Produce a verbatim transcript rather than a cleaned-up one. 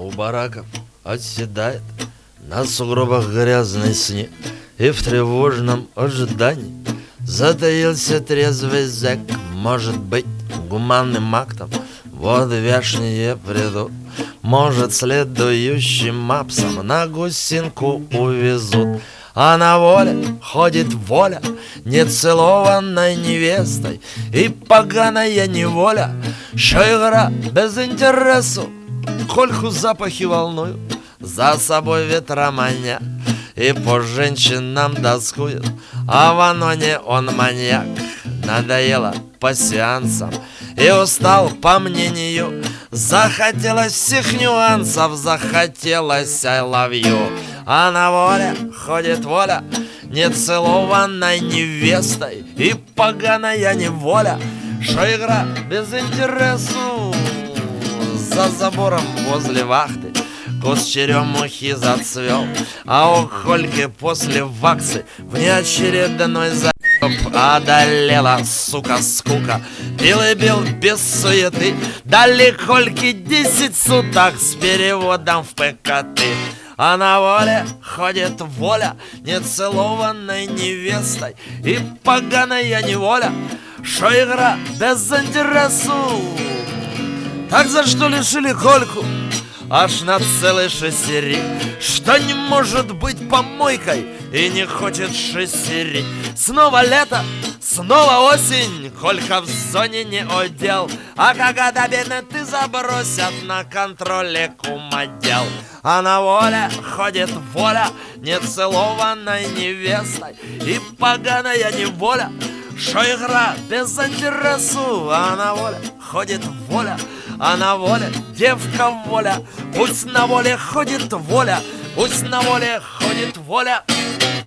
у бараков оседает на сугробах грязный снег, и в тревожном ожидании затаился трезвый зэк. Может быть, гуманным актом воды вешние придут, может, следующим мапсом на гусинку увезут. А на воле ходит воля нецелованной невестой, и поганая неволя, що игра без интересу. Кольку запахи волнуют, за собой ветра маня, и по женщинам доскует, а в аноне он маньяк. Надоело по сеансам и устал по мнению, захотелось всех нюансов, захотелось I love you. А на воле ходит воля нецелованной невестой, и поганая неволя, что игра без интересу. За забором возле вахты куст черемухи зацвел, а у Кольки после ваксы внеочередной заеб одолела, сука, скука. Пил и бил без суеты, дали Кольке десять суток с переводом в ПКТ. А на воле ходит воля нецелованной невестой, и поганая неволя, что игра без интересу. Так за что лишили Кольку аж на целый шестерик, что не может быть помойкой и не хочет шестерить. Снова лето, снова осень, Колька в зоне не удел, а когда бедный ты забросят на контроле кумодел. А на воле ходит воля нецелованной невестой, и поганая неволя, что игра без интересу. А на воле ходит воля, а на воле девка воля, пусть на воле ходит воля, пусть на воле ходит воля.